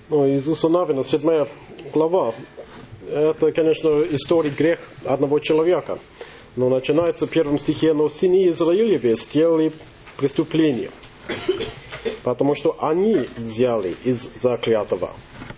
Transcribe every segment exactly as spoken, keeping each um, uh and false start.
Ну, Иисуса Навина, седьмая глава. Это, конечно, история грех одного человека. Но начинается в первом стихе: «Но сыны Израилевы сделали преступление, потому что они взяли из заклятого».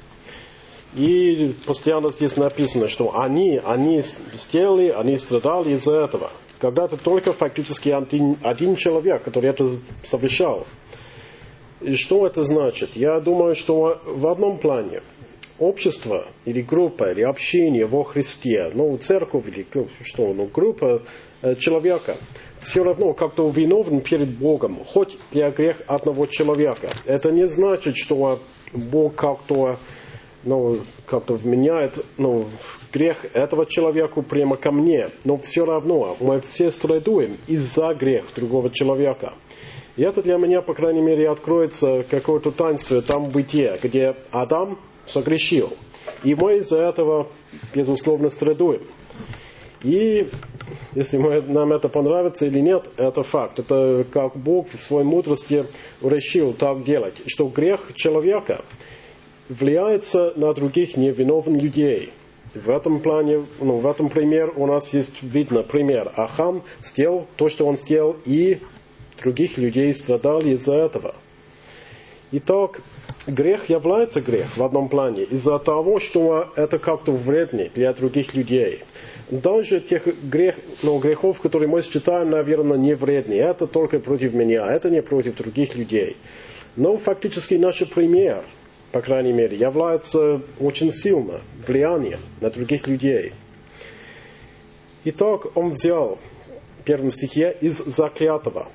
И постоянно здесь написано, что они, они сделали, они страдали из-за этого. Когда-то только фактически один, один человек, который это совершал. И что это значит? Я думаю, что в одном плане общество или группа, или общение во Христе, ну, церковь или что, ну, группа человека, все равно как-то виновен перед Богом, хоть для греха одного человека. Это не значит, что Бог как-то, ну, как-то вменяет, ну, грех этого человека прямо ко мне. Но все равно мы все страдуем из-за греха другого человека. И это для меня, по крайней мере, откроется какое-то таинство там в Бытие, где Адам согрешил. И мы из-за этого, безусловно, страдуем. И если мы, нам это понравится или нет, это факт. Это как Бог в своей мудрости решил так делать, что грех человека влияется на других невиновных людей. В этом плане, ну, в этом примере у нас есть видно пример. Ахам сделал то, что он сделал, и других людей страдали из-за этого. Итак, грех является грех в одном плане из-за того, что это как-то вредно для других людей. Даже тех грех, ну, грехов, которые мы считаем, наверное, не вредны. Это только против меня, это не против других людей. Но фактически наш пример, по крайней мере, является очень сильно влиянием на других людей. Итак, он взял в первом стихе из заклятого.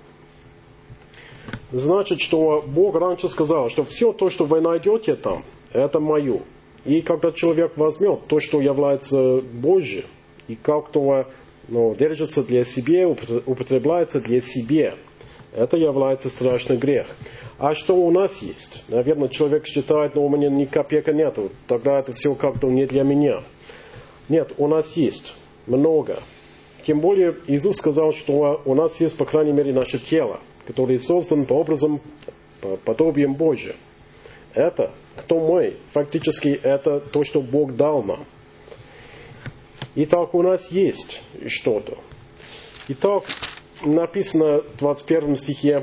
Значит, что Бог раньше сказал, что все то, что вы найдете там, это мое. И когда человек возьмет то, что является Божьим, и как-то, ну, держится для себя, употребляется для себя, это является страшный грех. А что у нас есть? Наверное, человек считает, ну, у меня ни копейка нету, тогда это все как-то не для меня. Нет, у нас есть много. Тем более, Иисус сказал, что у нас есть, по крайней мере, наше тело, который создан по образом, по подобием Божьим. Это кто мы? Фактически это то, что Бог дал нам. Итак, у нас есть что-то. Итак, написано в двадцать первом стихе,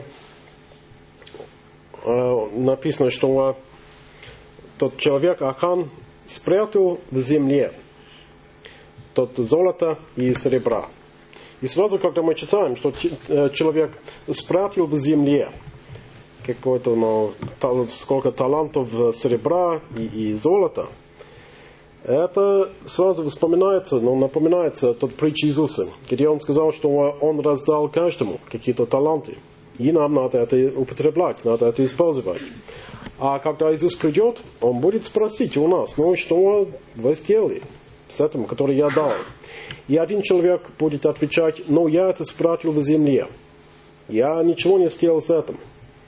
написано, что тот человек, Ахан, спрятал в земле тот золото и серебра. И сразу, когда мы читаем, что человек спрятал в земле какое-то, ну, сколько талантов серебра и, и золота, это сразу вспоминается, ну, напоминается тот притча Иисуса, где он сказал, что он раздал каждому какие-то таланты. И нам надо это употреблять, надо это использовать. А когда Иисус придет, он будет спросить у нас, ну, что вы сделали с этим, который я дал? И один человек будет отвечать, ну, я это спрятал в земле. Я ничего не сделал с этим.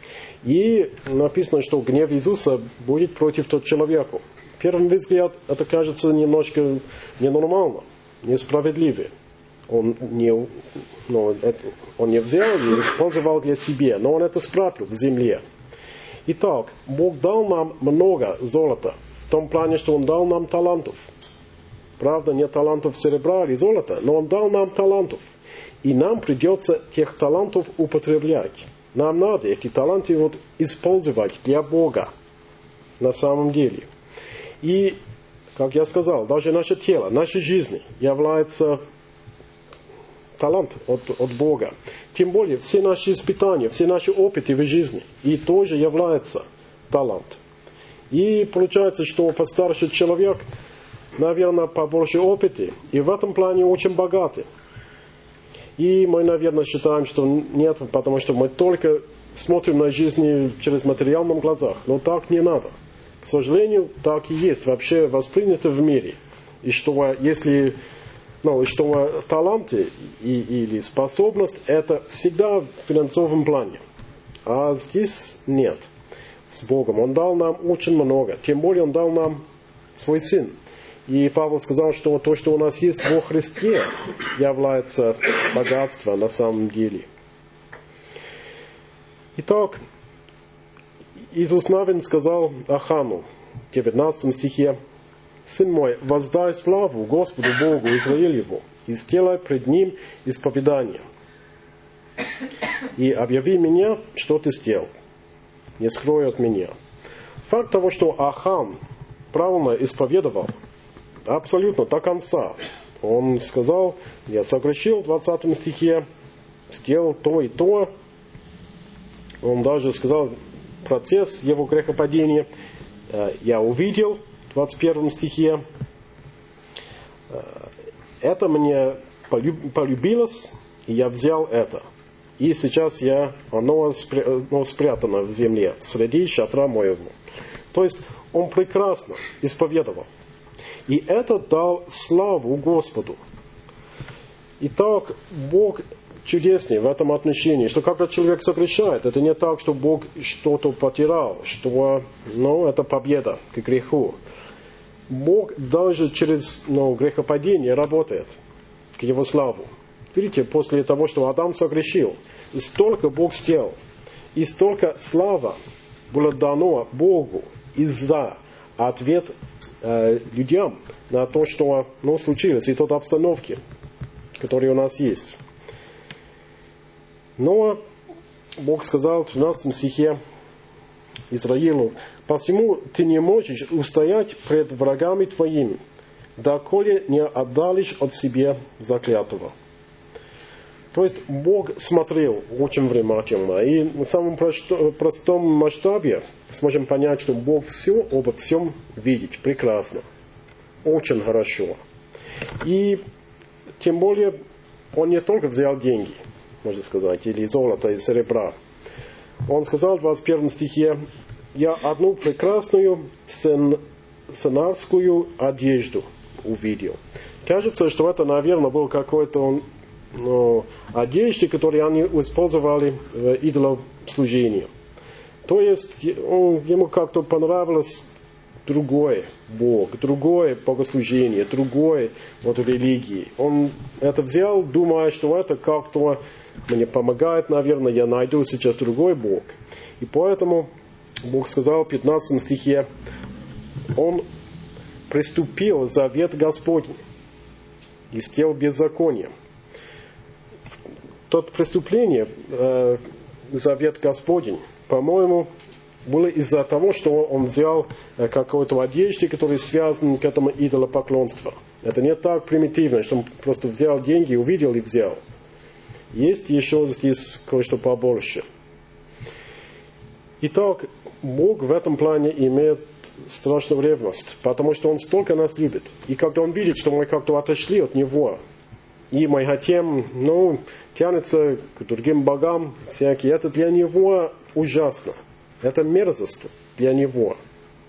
И написано, что гнев Иисуса будет против того человека. Первым взгляд, это кажется немножко ненормально, несправедливо. Он не, ну, это, он не взял и использовал для себя, но он это спрятал в земле. Итак, Бог дал нам много золота, в том плане, что Он дал нам талантов. Правда, не талантов серебра или золота, но Он дал нам талантов. И нам придется тех талантов употреблять. Нам надо эти таланты вот использовать для Бога на самом деле. И, как я сказал, даже наше тело, наша жизнь является талант от, от Бога. Тем более, все наши испытания, все наши опыты в жизни, и тоже является талант. И получается, что постарше человек, наверное, побольше опыта, и в этом плане очень богатый. И мы, наверное, считаем, что нет, потому что мы только смотрим на жизнь через материальным глазах. Но так не надо. К сожалению, так и есть вообще воспринято в мире. И что если, ну, что таланты и, или способность, это всегда в финансовом плане. А здесь нет. С Богом. Он дал нам очень много. Тем более Он дал нам свой Сын. И Павел сказал, что то, что у нас есть во Христе, является богатством на самом деле. Итак, Иисус Навин сказал Ахану в девятнадцатом стихе: «Сын мой, воздай славу Господу Богу Израилеву, и сделай пред Ним исповедание. И объяви меня, что ты сделал. Не скрой от меня». Факт того, что Ахан правильно исповедовал, абсолютно до конца. Он сказал: «Я согрешил» в двадцатом стихе, сделал то и то. Он даже сказал процесс его грехопадения. «Я увидел» в двадцать первом стихе. «Это мне полюбилось, и я взял это. И сейчас я, оно спрятано в земле, среди шатра моего». То есть он прекрасно исповедовал. И это дал славу Господу. Итак, Бог чудеснее в этом отношении, что когда человек согрешает, это не так, что Бог что-то потерял, что, ну, это победа к греху. Бог даже через, ну, грехопадение работает к Его славу. Видите, после того, что Адам согрешил, столько Бог сделал, и столько слава было дано Богу из-за ответ э, людям на то, что, ну, случилось, и тот обстановки, которые у нас есть. Но Бог сказал в тринадцатом стихе Израилу: «Посему ты не можешь устоять пред врагами твоими, доколе не отдалишь от себя заклятого». То есть Бог смотрел очень внимательно. И в самом простом масштабе сможем понять, что Бог все обо всем видит прекрасно. Очень хорошо. И тем более Он не только взял деньги, можно сказать, или золото, или серебра. Он сказал в двадцать первом стихе: «Я одну прекрасную сен, сенарскую одежду увидел». Кажется, что это, наверное, был какой-то ну, одежды, которые они использовали в идолослужении. То есть он, ему как-то понравилось другое Бог, другое богослужение, другое вот религии. Он это взял, думая, что это как-то мне помогает, наверное, я найду сейчас другой Бог. И поэтому Бог сказал в пятнадцатом стихе: он приступил завет Господень и сделал беззаконие. Тот преступление, э, завет Господень, по-моему, было из-за того, что он взял э, какую-то одежду, которая связана к этому идолопоклонству. Это не так примитивно, что он просто взял деньги, увидел и взял. Есть еще здесь кое-что побольше. Итак, Бог в этом плане имеет страшную ревность, потому что Он столько нас любит. И когда Он видит, что мы как-то отошли от Него, и мы хотим, ну, тянется к другим богам всякие, это для Него ужасно. Это мерзость для Него.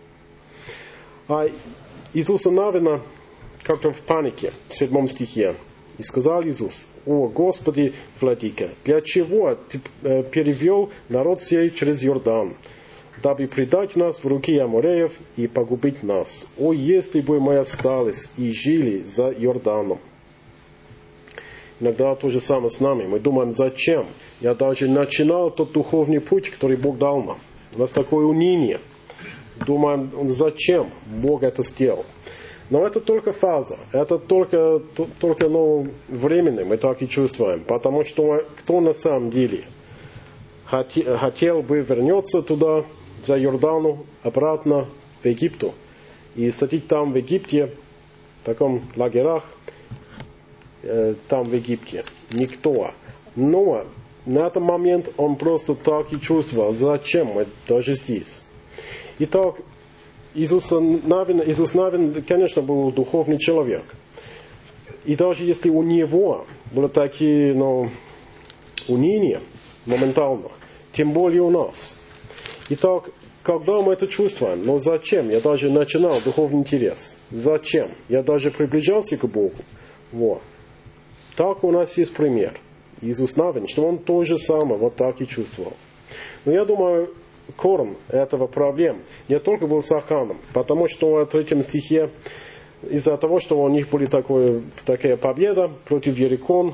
А Иисуса Навина как-то в панике, в седьмом стихе, и сказал Иисус: «О, Господи, владыка, для чего Ты перевел народ сей через Иордан, дабы предать нас в руки амореев и погубить нас? О, если бы мы остались и жили за Иорданом». Иногда то же самое с нами. Мы думаем: зачем? Я даже начинал тот духовный путь, который Бог дал нам. У нас такое уныние. Думаем: зачем Бог это сделал? Но это только фаза. Это только, только ну, временно. Мы так и чувствуем. Потому что кто на самом деле хотел бы вернуться туда, за Иордану, обратно в Египту, и сидеть там в Египте, в таком лагерях, там в Египте? Никто. Но на этот момент он просто так и чувствовал: зачем мы даже здесь? Итак, Иисус Навин, Иисус Навин, конечно, был духовный человек. И даже если у него были такие, ну, уныния моментально, тем более у нас. Итак, когда мы это чувствуем, ну зачем? Я даже начинал духовный интерес. Зачем? Я даже приближался к Богу. Вот. Так у нас есть пример. Иисус Навин, что он то же самое вот так и чувствовал. Но я думаю, корм этого проблем не только был с Аханом, потому что в третьем стихе, из-за того, что у них была такая победа против Ерикон,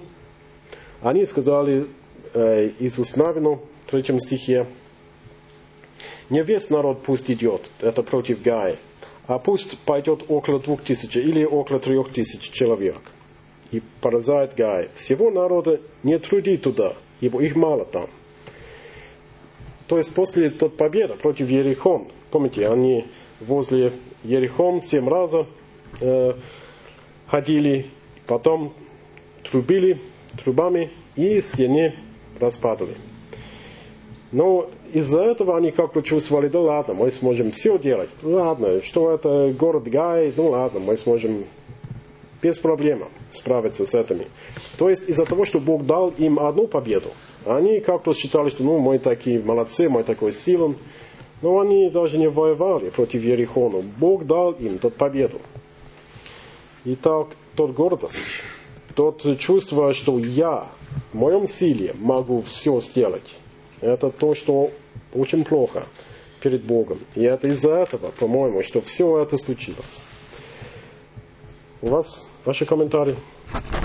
они сказали э, Иисус Навину в третьем стихе: Не весь народ пусть идет, это против Гаи, а пусть пойдет около двух тысяч или около трех тысяч человек и поражает Гаи. Всего народа не труди туда, ибо их мало там. То есть после той победы против Ерихон, помните, они возле Ерихон семь раз э, ходили, потом трубили трубами и стены распадали. Но из-за этого они как бы чувствовали, да ладно, мы сможем все делать. Ладно, что это город Гай, ну ладно, мы сможем без проблем справиться с этими. То есть из-за того, что Бог дал им одну победу, они как-то считали, что ну мы такие молодцы, мы такой силен. Но они даже не воевали против Ерихона. Бог дал им тот победу. И так, тот гордость, тот чувство, что я в моем силе могу все сделать, это то, что очень плохо перед Богом. И это из-за этого, по-моему, что все это случилось. У вас ваши комментарии?